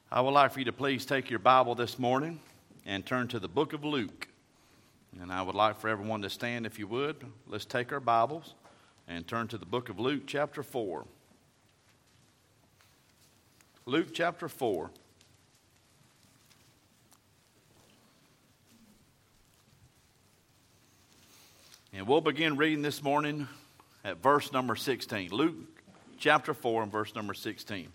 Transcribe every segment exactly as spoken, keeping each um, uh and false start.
I would like for you to please take your Bible this morning and turn to the book of Luke. And I would like for everyone to stand if you would. Let's take our Bibles and turn to the book of Luke chapter four. Luke chapter four. And we'll begin reading this morning at verse number sixteen. Luke chapter four and verse number sixteen.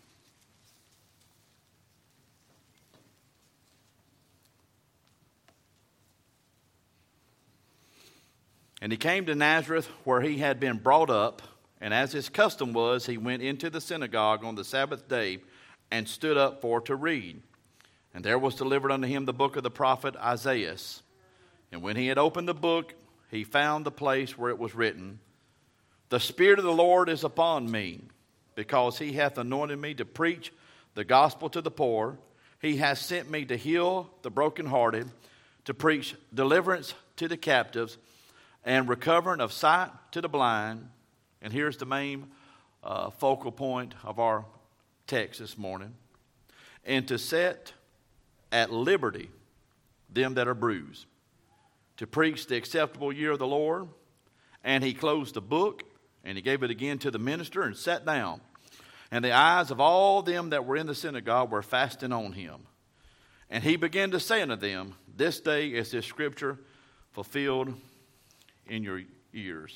And he came to Nazareth, where he had been brought up, and as his custom was, he went into the synagogue on the Sabbath day and stood up for to read. And there was delivered unto him the book of the prophet Isaiah. And when he had opened the book, he found the place where it was written, The Spirit of the Lord is upon me, because he hath anointed me to preach the gospel to the poor. He hath sent me to heal the brokenhearted, to preach deliverance to the captives, and recovering of sight to the blind. And here's the main uh, focal point of our text this morning. And to set at liberty them that are bruised, to preach the acceptable year of the Lord. And he closed the book, and he gave it again to the minister, and sat down. And the eyes of all them that were in the synagogue were fastened on him. And he began to say unto them, This day is this scripture fulfilled in your ears.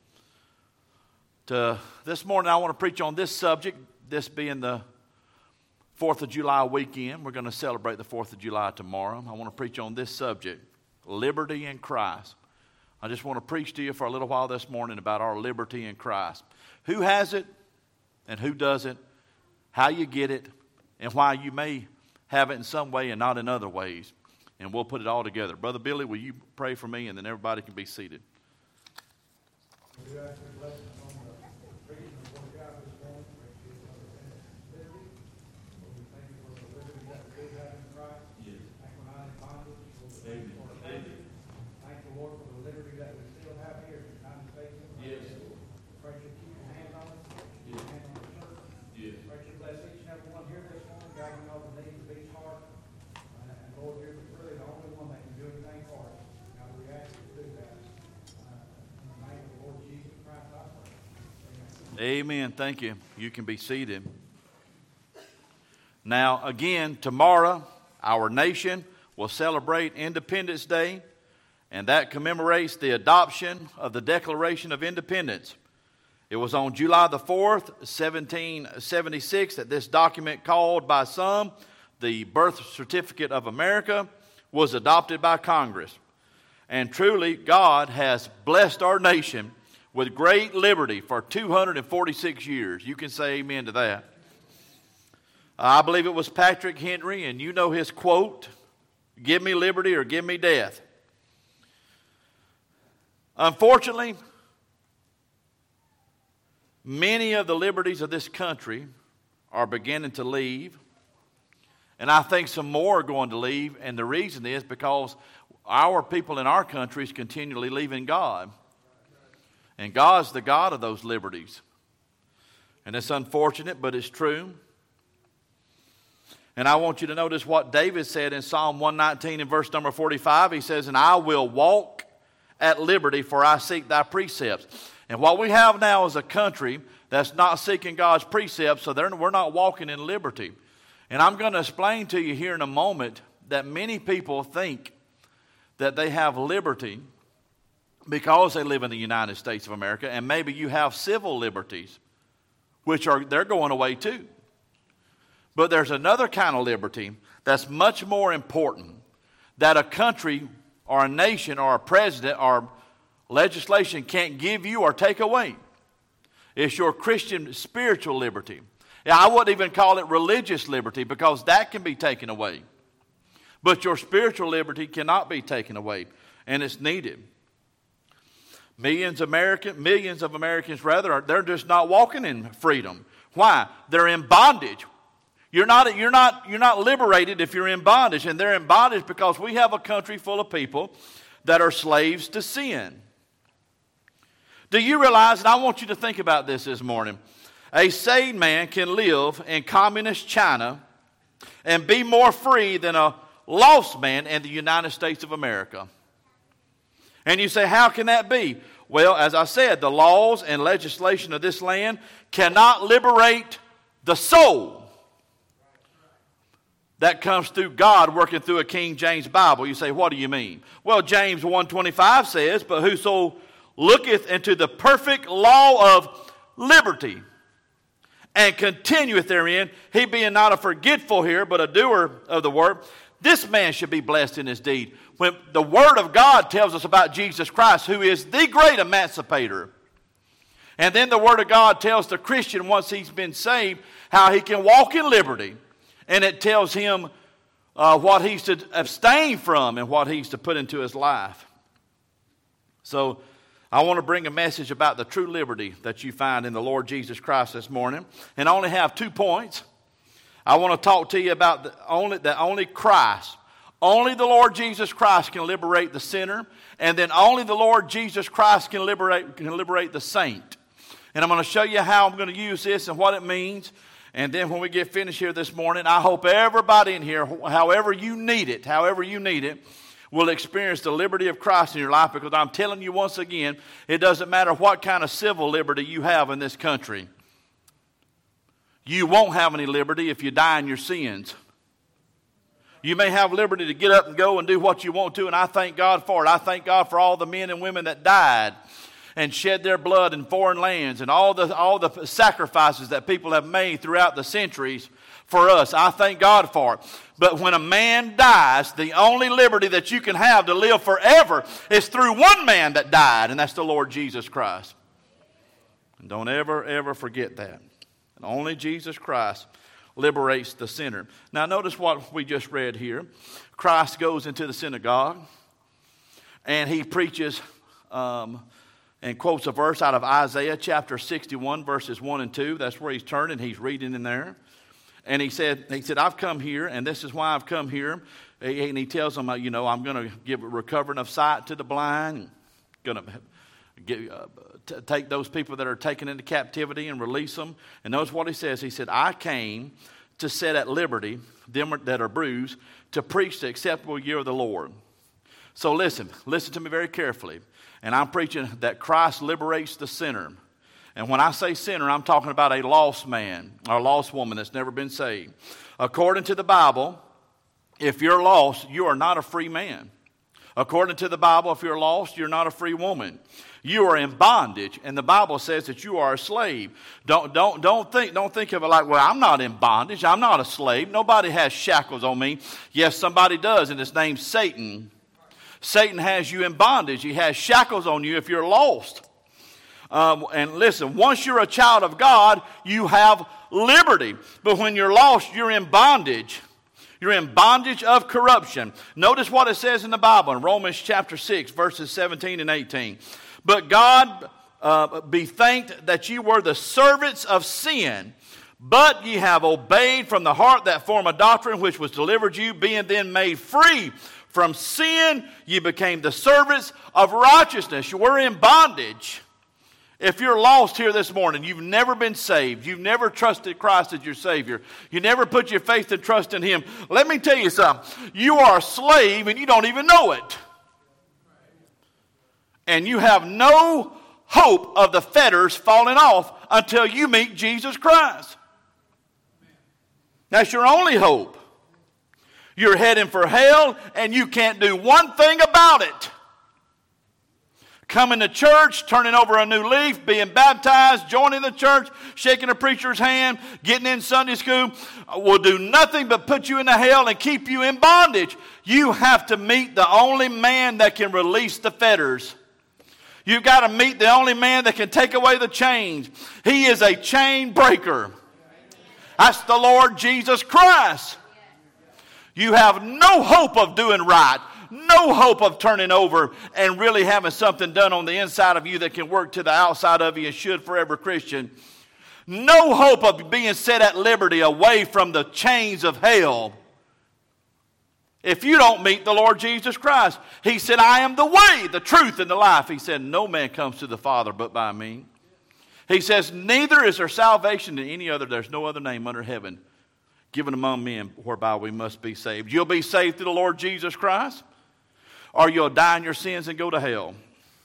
To, this morning I want to preach on this subject, this being the fourth of July weekend. We're going to celebrate the fourth of July tomorrow. I want to preach on this subject, liberty in Christ. I just want to preach to you for a little while this morning about our liberty in Christ. Who has it and who doesn't, how you get it, and why you may have it in some way and not in other ways. And we'll put it all together. Brother Billy, will you pray for me, and then everybody can be seated. We do ask for blessings on the reading of the Word of God this morning. Pray for you for the liberty. Lord, we thank you for the liberty that we do have in Christ. Yes. Thank you for not in bondage. Lord, we thank you for the liberty. Thank you, Lord, for the liberty that we still have here in the United States. Yes. Pray you keep your hand on us. Keep your hand on the church. Yes. Pray you bless each and every one here this morning. God, you know the needs of each heart. And, and Lord, you're really the only one that can do anything for us. God, we ask you to do that. Amen. Thank you. You can be seated. Now, again, tomorrow, our nation will celebrate Independence Day, and that commemorates the adoption of the Declaration of Independence. It was on July the fourth, seventeen seventy-six, that this document, called by some the Birth Certificate of America, was adopted by Congress. And truly, God has blessed our nation with great liberty for two hundred forty-six years. You can say amen to that. I believe it was Patrick Henry, and you know his quote, Give me liberty or give me death. Unfortunately, many of the liberties of this country are beginning to leave. And I think some more are going to leave. And the reason is because our people in our country is continually leaving God. And God's the God of those liberties. And it's unfortunate, but it's true. And I want you to notice what David said in Psalm one nineteen and verse number forty-five. He says, And I will walk at liberty, for I seek thy precepts. And what we have now is a country that's not seeking God's precepts, so we're not walking in liberty. And I'm going to explain to you here in a moment that many people think that they have liberty because they live in the United States of America, and maybe you have civil liberties, which are they're going away too. But there's another kind of liberty that's much more important, that a country or a nation or a president or legislation can't give you or take away. It's your Christian spiritual liberty. I wouldn't even call it religious liberty, because that can be taken away. But your spiritual liberty cannot be taken away, and it's needed. Millions of American, millions of Americans, rather, they're just not walking in freedom. Why? They're in bondage. You're not, you're not, you're not liberated if you're in bondage, and they're in bondage because we have a country full of people that are slaves to sin. Do you realize, and I want you to think about this this morning, a sane man can live in communist China and be more free than a lost man in the United States of America. And you say, how can that be? Well, as I said, the laws and legislation of this land cannot liberate the soul. That comes through God working through a King James Bible. You say, what do you mean? Well, James one twenty-five says, but whoso looketh into the perfect law of liberty and continueth therein, he being not a forgetful hearer, but a doer of the word, this man should be blessed in his deed. When the Word of God tells us about Jesus Christ, who is the great emancipator. And then the Word of God tells the Christian, once he's been saved, how he can walk in liberty. And it tells him uh, what he's to abstain from and what he's to put into his life. So I want to bring a message about the true liberty that you find in the Lord Jesus Christ this morning. And I only have two points. I want to talk to you about the only, that only Christ, only the Lord Jesus Christ can liberate the sinner, and then only the Lord Jesus Christ can liberate, can liberate the saint. And I'm going to show you how I'm going to use this and what it means. And then when we get finished here this morning, I hope everybody in here, however you need it, however you need it, will experience the liberty of Christ in your life, because I'm telling you once again, it doesn't matter what kind of civil liberty you have in this country. You won't have any liberty if you die in your sins. You may have liberty to get up and go and do what you want to, and I thank God for it. I thank God for all the men and women that died and shed their blood in foreign lands, and all the, all the sacrifices that people have made throughout the centuries for us. I thank God for it. But when a man dies, the only liberty that you can have to live forever is through one man that died, and that's the Lord Jesus Christ. And don't ever, ever forget that. And only Jesus Christ liberates the sinner. Now notice what we just read here. Christ goes into the synagogue and he preaches um, and quotes a verse out of Isaiah chapter sixty-one, verses one and two. That's where he's turning. He's reading in there. And he said, he said, I've come here, and this is why I've come here. And he tells them, you know, I'm going to give a recovering of sight to the blind, going to Get, uh, t- take those people that are taken into captivity and release them. And notice what he says. He said, I came to set at liberty them that are bruised, to preach the acceptable year of the Lord. So listen, listen to me very carefully. And I'm preaching that Christ liberates the sinner. And when I say sinner, I'm talking about a lost man or a lost woman that's never been saved. According to the Bible, if you're lost, you are not a free man. According to the Bible, if you're lost, you're not a free woman. You are in bondage, and the Bible says that you are a slave. Don't, don't, don't think, don't think of it like, well, I'm not in bondage. I'm not a slave. Nobody has shackles on me. Yes, somebody does, and his name's Satan. Satan has you in bondage. He has shackles on you if you're lost. Um, and listen, once you're a child of God, you have liberty. But when you're lost, you're in bondage. You're in bondage of corruption. Notice what it says in the Bible in Romans chapter six, verses seventeen and eighteen. But God uh, be thanked that ye were the servants of sin, but ye have obeyed from the heart that form of doctrine which was delivered you, being then made free from sin, ye became the servants of righteousness. You were in bondage. If you're lost here this morning, you've never been saved, you've never trusted Christ as your Savior, you never put your faith and trust in Him, let me tell you something. You are a slave and you don't even know it. And you have no hope of the fetters falling off until you meet Jesus Christ. That's your only hope. You're heading for hell and you can't do one thing about it. Coming to church, turning over a new leaf, being baptized, joining the church, shaking a preacher's hand, getting in Sunday school will do nothing but put you into hell and keep you in bondage. You have to meet the only man that can release the fetters. You've got to meet the only man that can take away the chains. He is a chain breaker. That's the Lord Jesus Christ. You have no hope of doing right. No hope of turning over and really having something done on the inside of you that can work to the outside of you and should for every Christian. No hope of being set at liberty away from the chains of hell. If you don't meet the Lord Jesus Christ, He said, I am the way, the truth, and the life. He said, no man comes to the Father but by me. He says, neither is there salvation in any other. There's no other name under heaven given among men whereby we must be saved. You'll be saved through the Lord Jesus Christ, or you'll die in your sins and go to hell.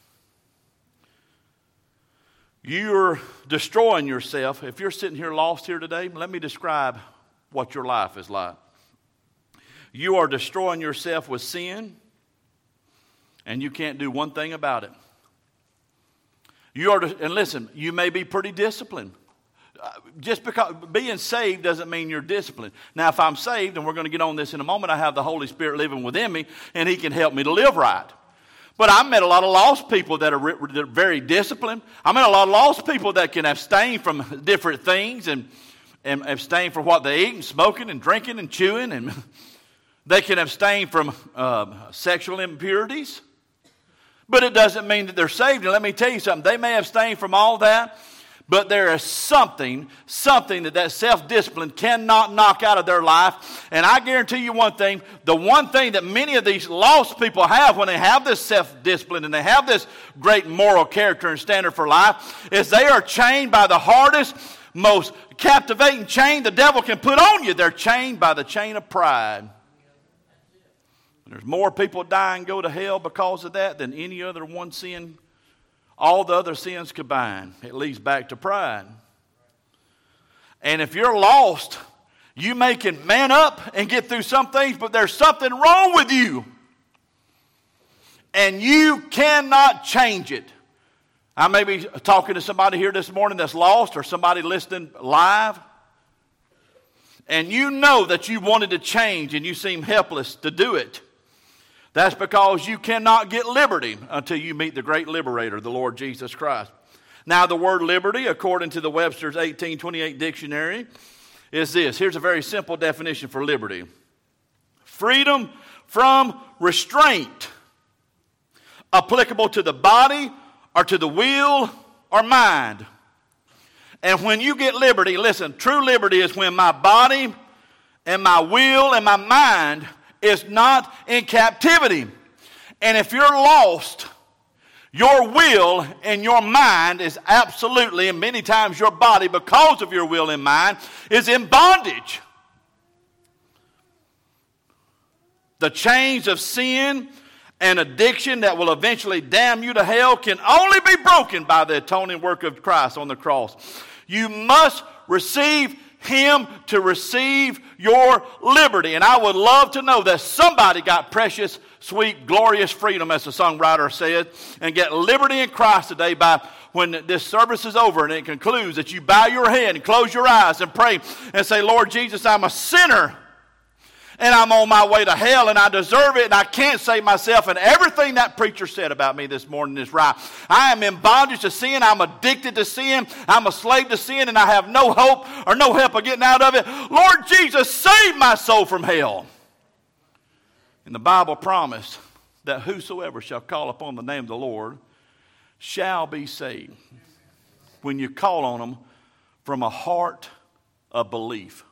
You're destroying yourself. If you're sitting here lost here today, let me describe what your life is like. You are destroying yourself with sin, and you can't do one thing about it. You are, and listen, you may be pretty disciplined. Uh, just because being saved doesn't mean you're disciplined. Now, if I'm saved, and we're going to get on this in a moment, I have the Holy Spirit living within me, and He can help me to live right. But I've met a lot of lost people that are, that are very disciplined. I met a lot of lost people that can abstain from different things and, and abstain from what they eat and smoking and drinking and chewing. And they can abstain from uh, sexual impurities. But it doesn't mean that they're saved. And let me tell you something. They may abstain from all that, but there is something, something that that self-discipline cannot knock out of their life. And I guarantee you one thing, the one thing that many of these lost people have when they have this self-discipline and they have this great moral character and standard for life is they are chained by the hardest, most captivating chain the devil can put on you. They're chained by the chain of pride. There's more people die and go to hell because of that than any other one sin. All the other sins combined. It leads back to pride. And if you're lost, you may can man up and get through some things, but there's something wrong with you. And you cannot change it. I may be talking to somebody here this morning that's lost, or somebody listening live. And you know that you wanted to change and you seem helpless to do it. That's because you cannot get liberty until you meet the great liberator, the Lord Jesus Christ. Now, the word liberty, according to the Webster's eighteen twenty-eight dictionary, is this. Here's a very simple definition for liberty. Freedom from restraint, applicable to the body or to the will or mind. And when you get liberty, listen, true liberty is when my body and my will and my mind is not in captivity. And if you're lost, your will and your mind is absolutely, and many times your body, because of your will and mind, is in bondage. The chains of sin and addiction that will eventually damn you to hell can only be broken by the atoning work of Christ on the cross. You must receive Him to receive your liberty. And I would love to know that somebody got precious, sweet, glorious freedom, as the songwriter said, and get liberty in Christ today by when this service is over and it concludes that you bow your head and close your eyes and pray and say, Lord Jesus, I'm a sinner. And I'm on my way to hell, and I deserve it, and I can't save myself. And everything that preacher said about me this morning is right. I am in bondage to sin. I'm addicted to sin. I'm a slave to sin, and I have no hope or no help of getting out of it. Lord Jesus, save my soul from hell. And the Bible promised that whosoever shall call upon the name of the Lord shall be saved. When you call on Him from a heart of belief.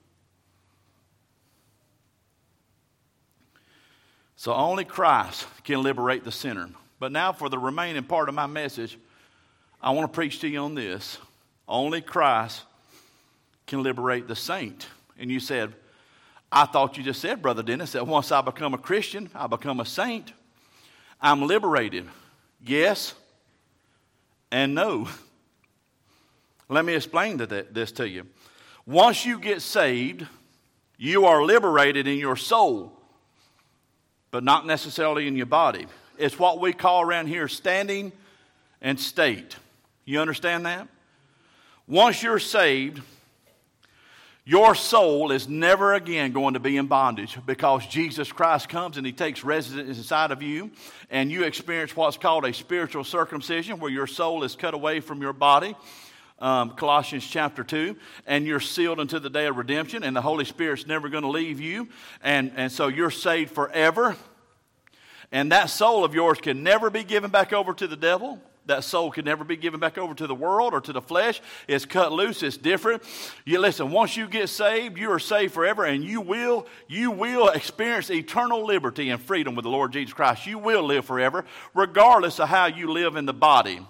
So only Christ can liberate the sinner. But now for the remaining part of my message, I want to preach to you on this. Only Christ can liberate the saint. And you said, I thought you just said, Brother Dennis, that once I become a Christian, I become a saint. I'm liberated. Yes and no. Let me explain that, this to you. Once you get saved, you are liberated in your soul, but not necessarily in your body. It's what we call around here standing and state. You understand that? Once you're saved, your soul is never again going to be in bondage, because Jesus Christ comes and He takes residence inside of you, and you experience what's called a spiritual circumcision, where your soul is cut away from your body. Um, Colossians chapter two, and you're sealed unto the day of redemption, and the Holy Spirit's never going to leave you, and, and so you're saved forever. And that soul of yours can never be given back over to the devil. That soul can never be given back over to the world or to the flesh. It's cut loose. It's different. You listen, once you get saved, you are saved forever, and you will, you will experience eternal liberty and freedom with the Lord Jesus Christ. You will live forever, regardless of how you live in the body.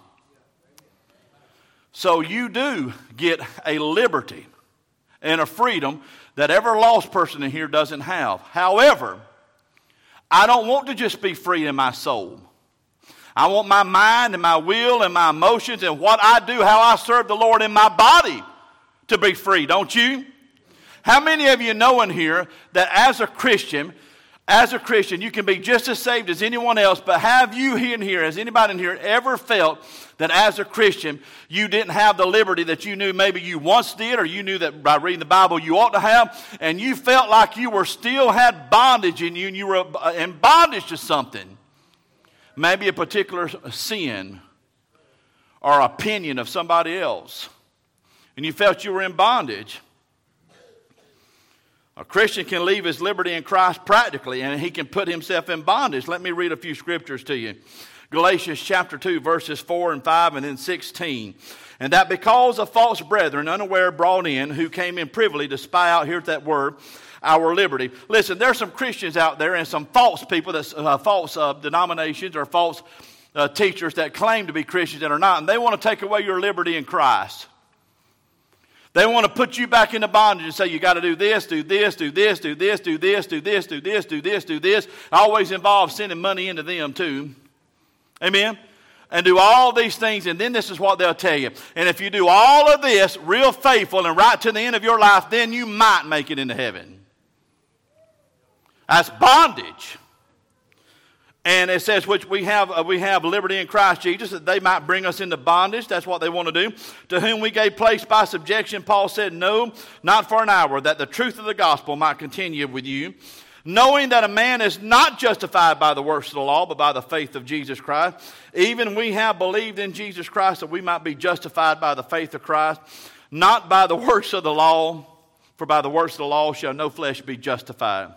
So you do get a liberty and a freedom that every lost person in here doesn't have. However, I don't want to just be free in my soul. I want my mind and my will and my emotions and what I do, how I serve the Lord in my body to be free, don't you? How many of you know in here that as a Christian, as a Christian, you can be just as saved as anyone else, but have you in here, has anybody in here ever felt that as a Christian, you didn't have the liberty that you knew maybe you once did, or you knew that by reading the Bible you ought to have, and you felt like you were still had bondage in you, and you were in bondage to something? Maybe a particular sin or opinion of somebody else, and you felt you were in bondage. A Christian can leave his liberty in Christ practically, and he can put himself in bondage. Let me read a few scriptures to you. Galatians chapter two, verses four and five, and then sixteen. And that because of false brethren, unaware brought in, who came in privily to spy out, here's that word, our liberty. Listen, there's some Christians out there and some false people, that's uh, false uh, denominations or false uh, teachers that claim to be Christians that are not, and they want to take away your liberty in Christ. They want to put you back into bondage and say you got to do this, do this, do this, do this, do this, do this, do this, do this, do this. Always involves sending money into them too. Amen? And do all these things, and then this is what they'll tell you. And if you do all of this real faithful and right to the end of your life, then you might make it into heaven. That's bondage. And it says, which we have uh, we have liberty in Christ Jesus, that they might bring us into bondage. That's what they want to do. To whom we gave place by subjection, Paul said, no, not for an hour, that the truth of the gospel might continue with you. Knowing that a man is not justified by the works of the law, but by the faith of Jesus Christ. Even we have believed in Jesus Christ, that we might be justified by the faith of Christ, not by the works of the law, for by the works of the law shall no flesh be justified.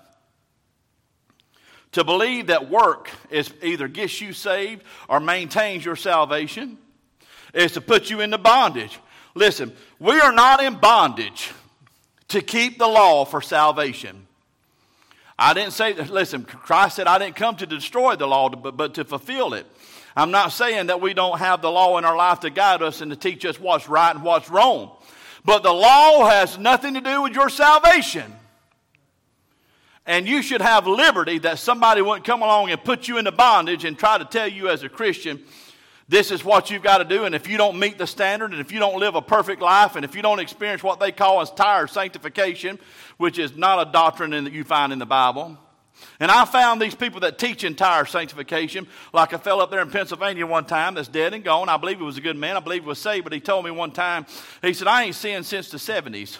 To believe that work is either gets you saved or maintains your salvation is to put you into bondage. Listen, we are not in bondage to keep the law for salvation. I didn't say, listen, Christ said I didn't come to destroy the law, but, but to fulfill it. I'm not saying that we don't have the law in our life to guide us and to teach us what's right and what's wrong. But the law has nothing to do with your salvation. And you should have liberty that somebody wouldn't come along and put you into bondage and try to tell you as a Christian, this is what you've got to do. And if you don't meet the standard, and if you don't live a perfect life, and if you don't experience what they call entire sanctification, which is not a doctrine that you find in the Bible. And I found these people that teach entire sanctification, like a fellow up there in Pennsylvania one time that's dead and gone. I believe he was a good man. I believe he was saved, but he told me one time, he said, I ain't sinned since the seventies.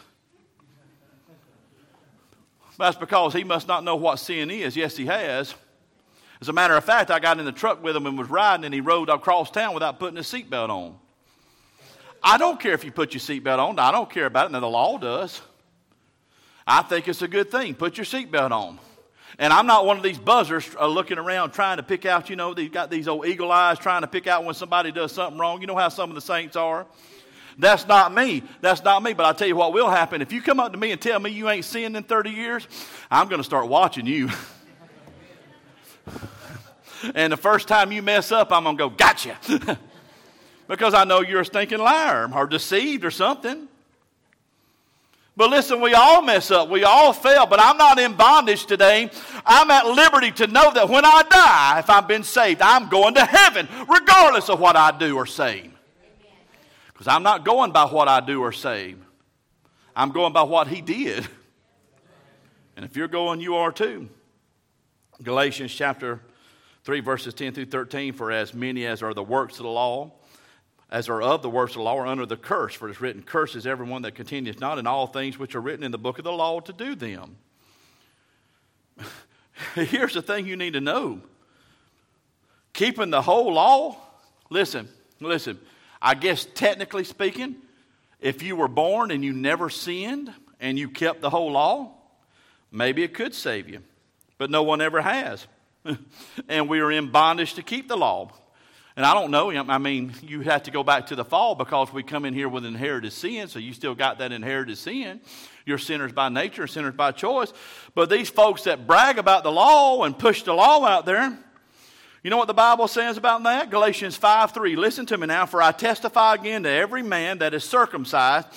That's because he must not know what sin is. Yes, he has. As a matter of fact, I got in the truck with him and was riding, and he rode across town without putting his seatbelt on. I don't care if you put your seatbelt on. I don't care about it. Now, the law does. I think it's a good thing. Put your seatbelt on. And I'm not one of these buzzers uh, looking around trying to pick out, you know, they've got these old eagle eyes trying to pick out when somebody does something wrong. You know how some of the saints are? That's not me. That's not me. But I'll tell you what will happen. If you come up to me and tell me you ain't sinned in thirty years, I'm going to start watching you. And the first time you mess up, I'm going to go, gotcha. Because I know you're a stinking liar or deceived or something. But listen, we all mess up. We all fail. But I'm not in bondage today. I'm at liberty to know that when I die, if I've been saved, I'm going to heaven, regardless of what I do or say. Because I'm not going by what I do or say. I'm going by what he did. And if you're going, you are too. Galatians chapter three, verses ten through thirteen, for as many as are the works of the law, as are of the works of the law, are under the curse. For it is written, curses everyone that continueth not in all things which are written in the book of the law to do them. Here's the thing you need to know. Keeping the whole law, listen, listen, I guess technically speaking, if you were born and you never sinned and you kept the whole law, maybe it could save you. But no one ever has. And we are in bondage to keep the law. And I don't know, I mean, you have to go back to the fall because we come in here with inherited sin, so you still got that inherited sin. You're sinners by nature, sinners by choice. But these folks that brag about the law and push the law out there, you know what the Bible says about that? Galatians five three. Listen to me now. For I testify again to every man that is circumcised,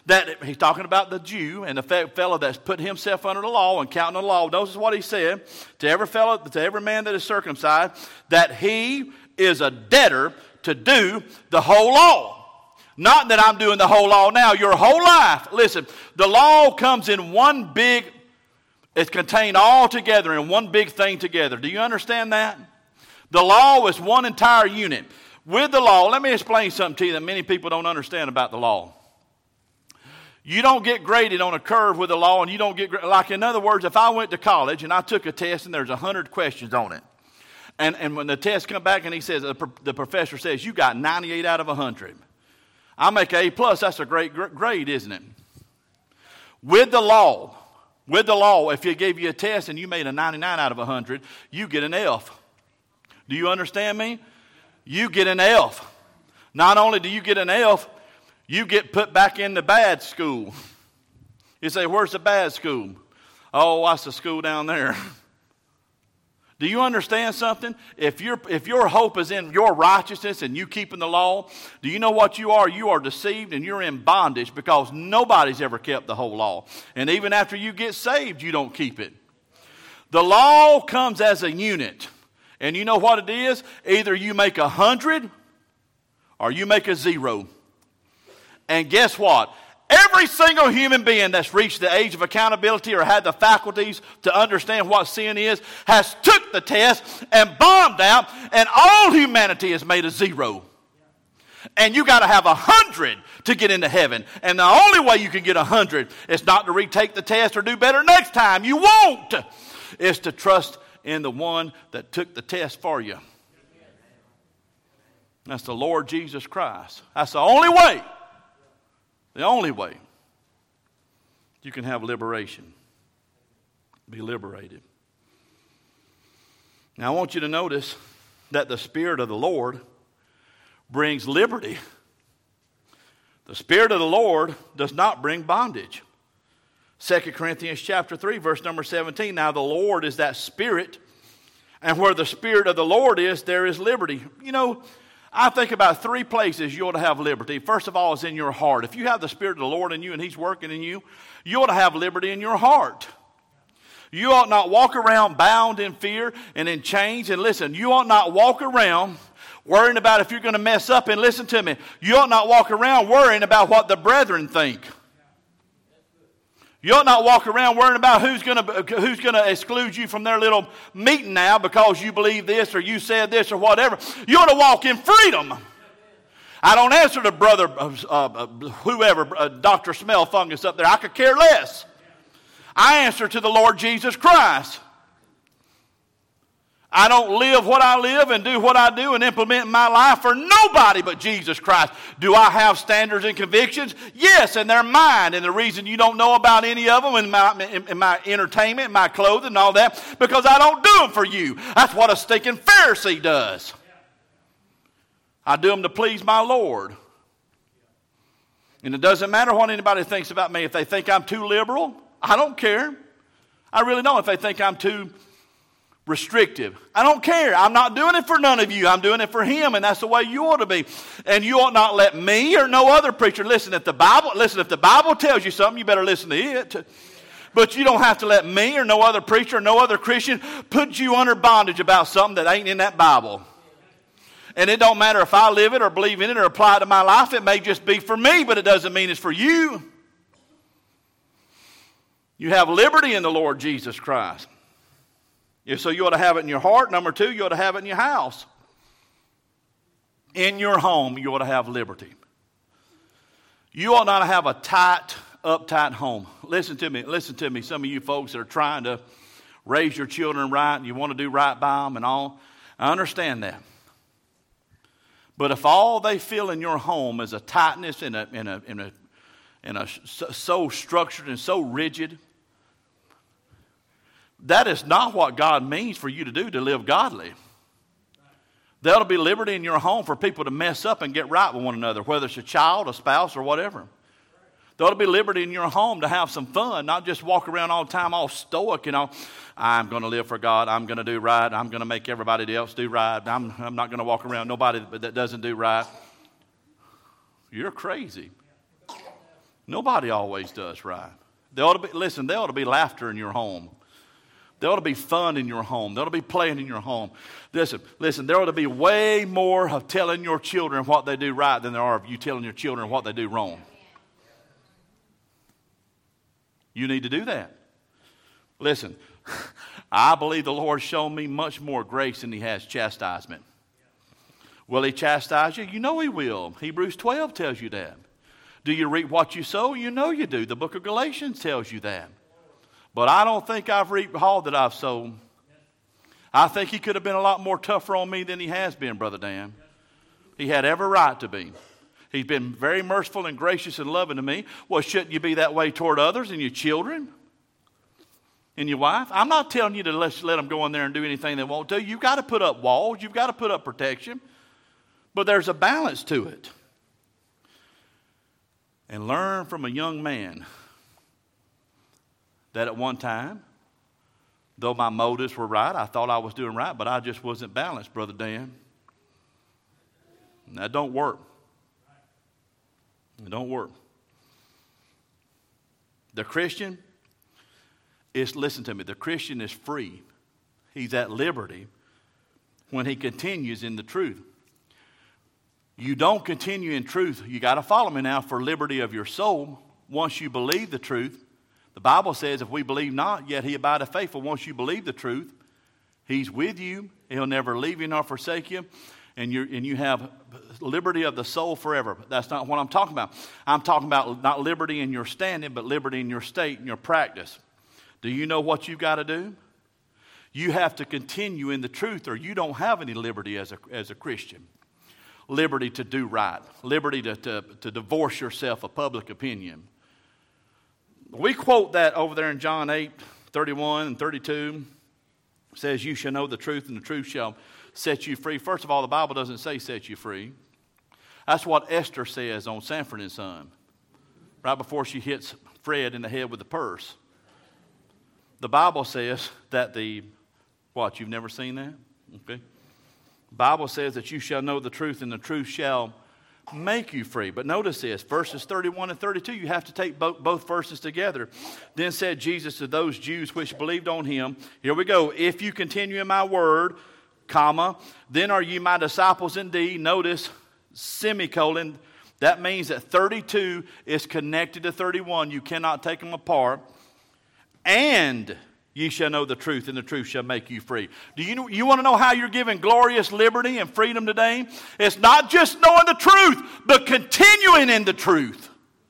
that he's talking about the Jew and the fellow that's put himself under the law and counting the law. Notice what he said to every fellow, to every man that is circumcised, that he is a debtor to do the whole law. Not that I'm doing the whole law now, your whole life. Listen, the law comes in one big, it's contained all together in one big thing together. Do you understand that? The law is one entire unit. With the law, let me explain something to you that many people don't understand about the law. You don't get graded on a curve with the law, and you don't get, like in other words, if I went to college and I took a test and there's one hundred questions on it, and, and when the test come back and he says, the professor says, you got ninety-eight out of one hundred. I make A plus, that's a great grade, isn't it? With the law, with the law, if you gave you a test and you made a ninety-nine out of one hundred, you get an F. Do you understand me? You get an F. Not only do you get an F, you get put back in the bad school. You say, where's the bad school? Oh, that's the school down there. Do you understand something? If, your if your hope is in your righteousness and you keeping the law, do you know what you are? You are deceived and you're in bondage because nobody's ever kept the whole law. And even after you get saved, you don't keep it. The law comes as a unit. And you know what it is? Either you make a hundred or you make a zero. And guess what? Every single human being that's reached the age of accountability or had the faculties to understand what sin is has took the test and bombed out, and all humanity has made a zero. And you got to have a hundred to get into heaven. And the only way you can get a hundred is not to retake the test or do better next time. You won't. It's to trust in the one that took the test for you. That's the Lord Jesus Christ. That's the only way. The only way you can have liberation. Be liberated. Now I want you to notice that the Spirit of the Lord brings liberty. The Spirit of the Lord does not bring bondage. Second Corinthians chapter three, verse number seventeen. Now the Lord is that Spirit, and where the Spirit of the Lord is, there is liberty. You know, I think about three places you ought to have liberty. First of all, is in your heart. If you have the Spirit of the Lord in you and He's working in you, you ought to have liberty in your heart. You ought not walk around bound in fear and in chains. And listen, you ought not walk around worrying about if you're going to mess up. And listen to me, you ought not walk around worrying about what the brethren think. You ought not walk around worrying about who's going to who's going to exclude you from their little meeting now because you believe this or you said this or whatever. You ought to walk in freedom. I don't answer to brother, uh, uh, whoever, uh, Doctor Smell Fungus up there. I could care less. I answer to the Lord Jesus Christ. I don't live what I live and do what I do and implement in my life for nobody but Jesus Christ. Do I have standards and convictions? Yes, and they're mine. And the reason you don't know about any of them in my, in, in my entertainment, my clothing and all that, because I don't do them for you. That's what a stinking Pharisee does. I do them to please my Lord. And it doesn't matter what anybody thinks about me. If they think I'm too liberal, I don't care. I really don't. If they think I'm too restrictive, I don't care. I'm not doing it for none of you. I'm doing it for Him, and that's the way you ought to be. And you ought not let me or no other preacher listen. If the Bible, listen, if the Bible tells you something, you better listen to it. But you don't have to let me or no other preacher or no other Christian put you under bondage about something that ain't in that Bible. And it don't matter if I live it or believe in it or apply it to my life. It may just be for me, but it doesn't mean it's for you. You have liberty in the Lord Jesus Christ. So you ought to have it in your heart. Number two, you ought to have it in your house. In your home, you ought to have liberty. You ought not to have a tight, uptight home. Listen to me. Listen to me. Some of you folks that are trying to raise your children right and you want to do right by them and all. I understand that. But if all they feel in your home is a tightness and a, and a, and a, and a so structured and so rigid, that is not what God means for you to do to live godly. There ought to be liberty in your home for people to mess up and get right with one another, whether it's a child, a spouse, or whatever. There ought to be liberty in your home to have some fun, not just walk around all the time all stoic, you know. I'm going to live for God. I'm going to do right. I'm going to make everybody else do right. I'm, I'm not going to walk around nobody that doesn't do right. You're crazy. Nobody always does right. There ought to be, listen, there ought to be laughter in your home. There ought to be fun in your home. There ought to be playing in your home. Listen, listen, there ought to be way more of telling your children what they do right than there are of you telling your children what they do wrong. You need to do that. Listen, I believe the Lord shown me much more grace than he has chastisement. Will he chastise you? You know he will. Hebrews twelve tells you that. Do you reap what you sow? You know you do. The book of Galatians tells you that. But I don't think I've reaped all that I've sown. I think he could have been a lot more tougher on me than he has been, Brother Dan. He had every right to be. He's been very merciful and gracious and loving to me. Well, shouldn't you be that way toward others and your children and your wife? I'm not telling you to let, let them go in there and do anything they won't do. You've got to put up walls. You've got to put up protection. But there's a balance to it. And learn from a young man that at one time, though my motives were right, I thought I was doing right, but I just wasn't balanced, Brother Dan. And that don't work. It don't work. The Christian is, listen to me, the Christian is free. He's at liberty when he continues in the truth. You don't continue in truth. You got to follow me now for liberty of your soul. Once you believe the truth, the Bible says if we believe not, yet he abideth faithful. Once you believe the truth, he's with you. He'll never leave you nor forsake you. And, you're, and you have liberty of the soul forever. But that's not what I'm talking about. I'm talking about not liberty in your standing, but liberty in your state and your practice. Do you know what you've got to do? You have to continue in the truth or you don't have any liberty as a, as a Christian. Liberty to do right. Liberty to, to, to divorce yourself of public opinion. We quote that over there in John eight, thirty-one and thirty-two. It says, you shall know the truth and the truth shall set you free. First of all, the Bible doesn't say set you free. That's what Esther says on Sanford and Son. Right before she hits Fred in the head with the purse. The Bible says that the, what, you've never seen that? Okay. The Bible says that you shall know the truth and the truth shall make you free. But notice this, verses thirty-one and thirty-two, you have to take both, both verses together. Then said Jesus to those Jews which believed on him, here we go, if you continue in my word, comma, then are ye my disciples indeed. Notice, semicolon, that means that thirty-two is connected to thirty-one. You cannot take them apart. And ye shall know the truth, and the truth shall make you free. Do you, know, you want to know how you're given glorious liberty and freedom today? It's not just knowing the truth, but continuing in the truth.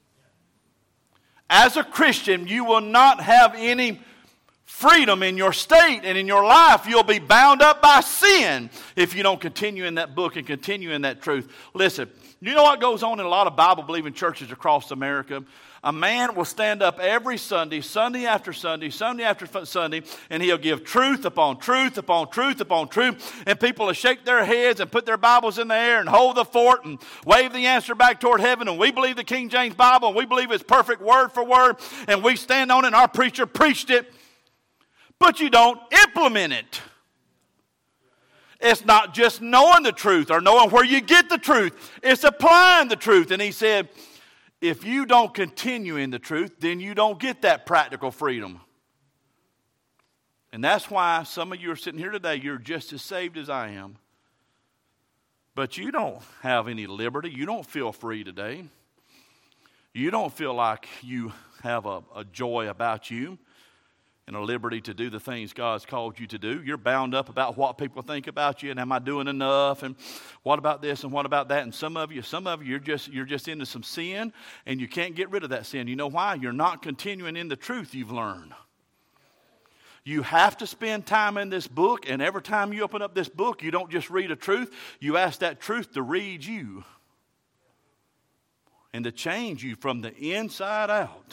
As a Christian, you will not have any freedom in your state and in your life. You'll be bound up by sin if you don't continue in that book and continue in that truth. Listen, you know what goes on in a lot of Bible-believing churches across America? A man will stand up every Sunday, Sunday after Sunday, Sunday after Sunday, and he'll give truth upon truth upon truth upon truth, and people will shake their heads and put their Bibles in the air and hold the fort and wave the answer back toward heaven, and we believe the King James Bible, and we believe it's perfect word for word, and we stand on it, and our preacher preached it, but you don't implement it. It's not just knowing the truth or knowing where you get the truth. It's applying the truth. And he said, if you don't continue in the truth, then you don't get that practical freedom. And that's why some of you are sitting here today, you're just as saved as I am. But you don't have any liberty. You don't feel free today. You don't feel like you have a, a joy about you and a liberty to do the things God's called you to do. You're bound up about what people think about you and am I doing enough and what about this and what about that. And some of you, some of you, you're just, you're just into some sin and you can't get rid of that sin. You know why? You're not continuing in the truth you've learned. You have to spend time in this book, and every time you open up this book, you don't just read a truth. You ask that truth to read you and to change you from the inside out.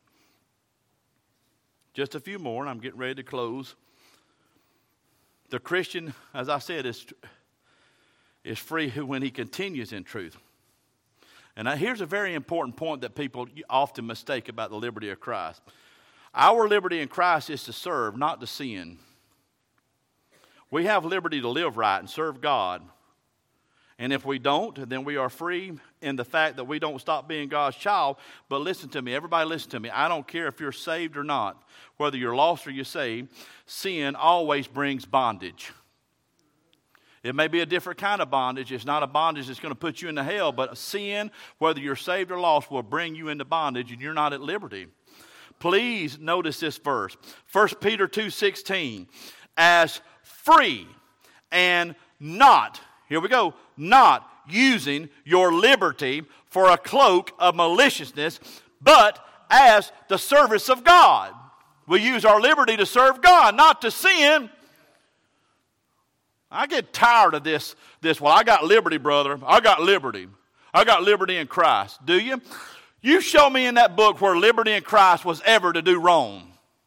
Just a few more, and I'm getting ready to close. The Christian, as I said, is, is free when he continues in truth. And now here's a very important point that people often mistake about the liberty of Christ. Our liberty in Christ is to serve, not to sin. We have liberty to live right and serve God And if we don't, then we are free in the fact that we don't stop being God's child. But listen to me, everybody listen to me. I don't care if you're saved or not, whether you're lost or you're saved, sin always brings bondage. It may be a different kind of bondage. It's not a bondage that's going to put you into hell, but sin, whether you're saved or lost, will bring you into bondage and you're not at liberty. Please notice this verse. First Peter two sixteen. As free and not, here we go, not using your liberty for a cloak of maliciousness, but as the service of God. We use our liberty to serve God, not to sin. I get tired of this, this, well, I got liberty, brother. I got liberty. I got liberty in Christ. Do you? You show me in that book where liberty in Christ was ever to do wrong.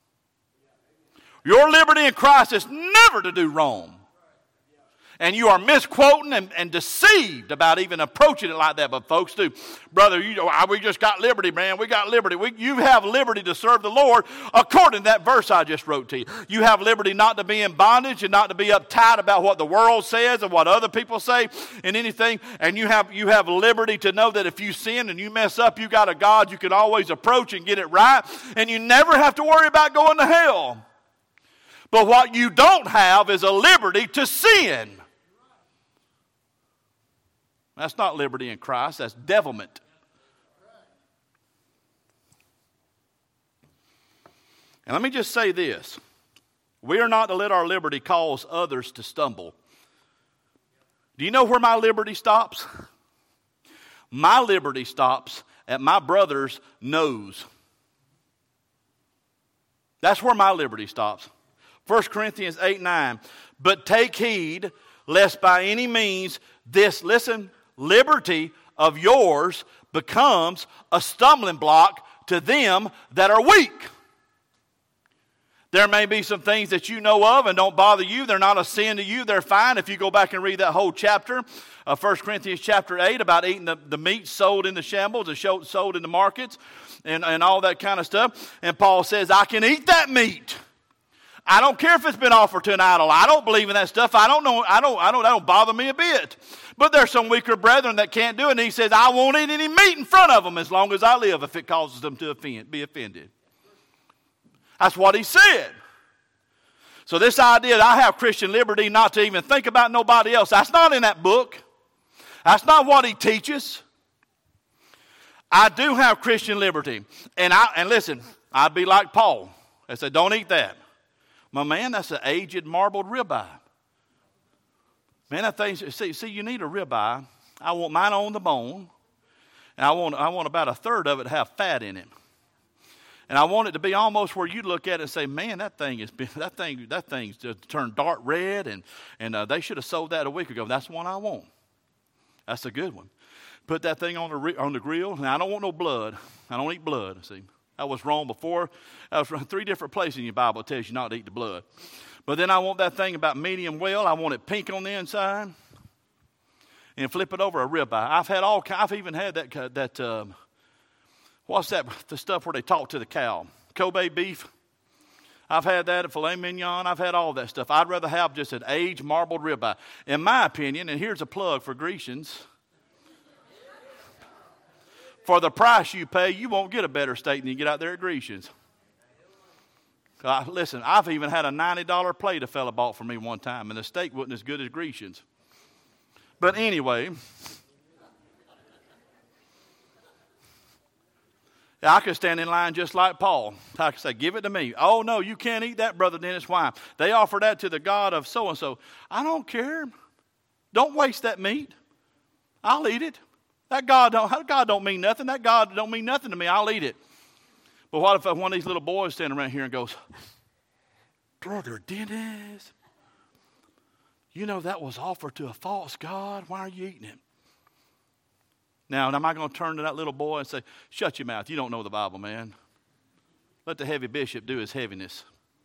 Your liberty in Christ is never to do wrong. And you are misquoting and, and deceived about even approaching it like that. But folks do. Brother, you know, we just got liberty, man. We got liberty. We, you have liberty to serve the Lord according to that verse I just wrote to you. You have liberty not to be in bondage and not to be uptight about what the world says and what other people say and anything. And you have, you have liberty to know that if you sin and you mess up, you got a God you can always approach and get it right. And you never have to worry about going to hell. But what you don't have is a liberty to sin. That's not liberty in Christ. That's devilment. And let me just say this. We are not to let our liberty cause others to stumble. Do you know where my liberty stops? My liberty stops at my brother's nose. That's where my liberty stops. First Corinthians eight nine. But take heed, lest by any means this, listen, liberty of yours becomes a stumbling block to them that are weak. There may be some things that you know of and don't bother you. They're not a sin to you. They're fine. If you go back and read that whole chapter, uh, First Corinthians chapter eight, about eating the, the meat sold in the shambles and show, sold in the markets and, and all that kind of stuff. And Paul says, I can eat that meat. I don't care if it's been offered to an idol. I don't believe in that stuff. I don't know. I don't. I don't. That don't bother me a bit. But there's some weaker brethren that can't do it. And he says, I won't eat any meat in front of them as long as I live, if it causes them to offend, be offended. That's what he said. So this idea that I have Christian liberty not to even think about nobody else, that's not in that book. That's not what he teaches. I do have Christian liberty. And I and listen, I'd be like Paul. I said, don't eat that. My man, that's an aged marbled ribeye. Man, that thing, see, see, you need a ribeye. I want mine on the bone. And I want, I want about a third of it to have fat in it. And I want it to be almost where you look at it and say, man, that thing is that thing that thing's just turned dark red, and and uh, they should have sold that a week ago. That's the one I want. That's a good one. Put that thing on the on the grill. Now I don't want no blood. I don't eat blood. See, that was wrong before. That was three different places in your Bible that tells you not to eat the blood. But then I want that thing about medium well. I want it pink on the inside, and flip it over a ribeye. I've had all. I've even had that that. Um, what's that? The stuff where they talk to the cow. Kobe beef. I've had that at filet mignon. I've had all that stuff. I'd rather have just an aged marbled ribeye. In my opinion, and here's a plug for Grecians. For the price you pay, you won't get a better steak than you get out there at Grecians. Uh, listen, I've even had a ninety dollar plate a fella bought for me one time, and the steak wasn't as good as Grecians. But anyway, I could stand in line just like Paul. I could say, give it to me. Oh, no, you can't eat that, Brother Dennis. Why? They offer that to the God of so-and-so. I don't care. Don't waste that meat. I'll eat it. That God don't, that God don't mean nothing. That God don't mean nothing to me. I'll eat it. But what if one of these little boys standing around here and goes, Brother Dennis, you know that was offered to a false God. Why are you eating it? Now, am I going to turn to that little boy and say, shut your mouth. You don't know the Bible, man. Let the heavy bishop do his heaviness.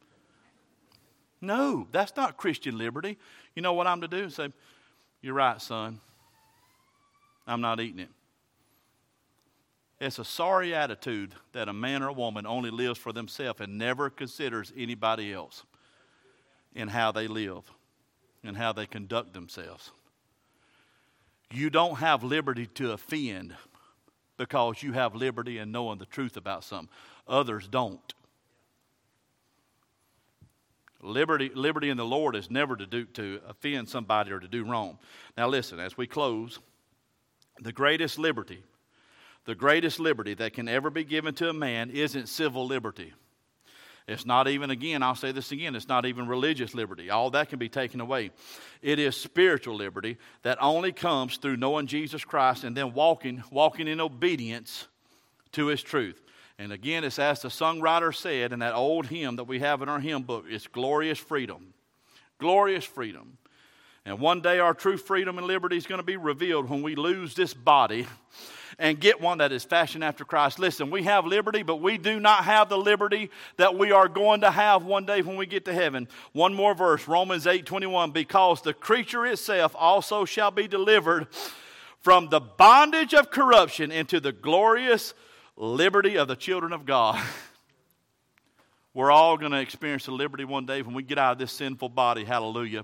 No, that's not Christian liberty. You know what I'm to do? Say, you're right, son. I'm not eating it. It's a sorry attitude that a man or a woman only lives for themselves and never considers anybody else in how they live and how they conduct themselves. You don't have liberty to offend because you have liberty in knowing the truth about something. Others don't. Liberty, liberty in the Lord is never to do to offend somebody or to do wrong. Now listen, as we close, the greatest liberty, the greatest liberty that can ever be given to a man isn't civil liberty. It's not even, again, I'll say this again, it's not even religious liberty. All that can be taken away. It is spiritual liberty that only comes through knowing Jesus Christ and then walking, walking in obedience to His truth. And again, it's as the songwriter said in that old hymn that we have in our hymn book, it's glorious freedom. Glorious freedom. And one day our true freedom and liberty is going to be revealed when we lose this body and get one that is fashioned after Christ. Listen, we have liberty, but we do not have the liberty that we are going to have one day when we get to heaven. One more verse, Romans eight twenty-one, because the creature itself also shall be delivered from the bondage of corruption into the glorious liberty of the children of God. We're all going to experience the liberty one day when we get out of this sinful body. Hallelujah.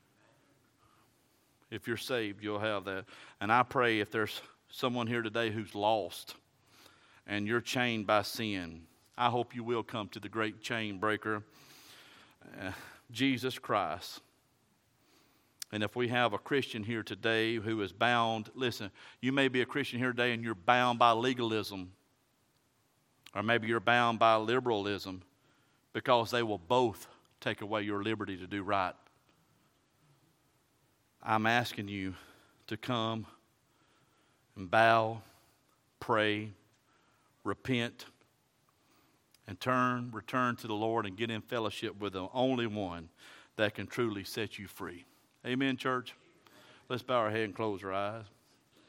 If you're saved, you'll have that. And I pray if there's someone here today who's lost and you're chained by sin, I hope you will come to the great chain breaker, uh, Jesus Christ. And if we have a Christian here today who is bound, listen, you may be a Christian here today and you're bound by legalism. Or maybe you're bound by liberalism, because they will both take away your liberty to do right. I'm asking you to come and bow, pray, repent, and turn, return to the Lord and get in fellowship with the only one that can truly set you free. Amen, church? Let's bow our head and close our eyes.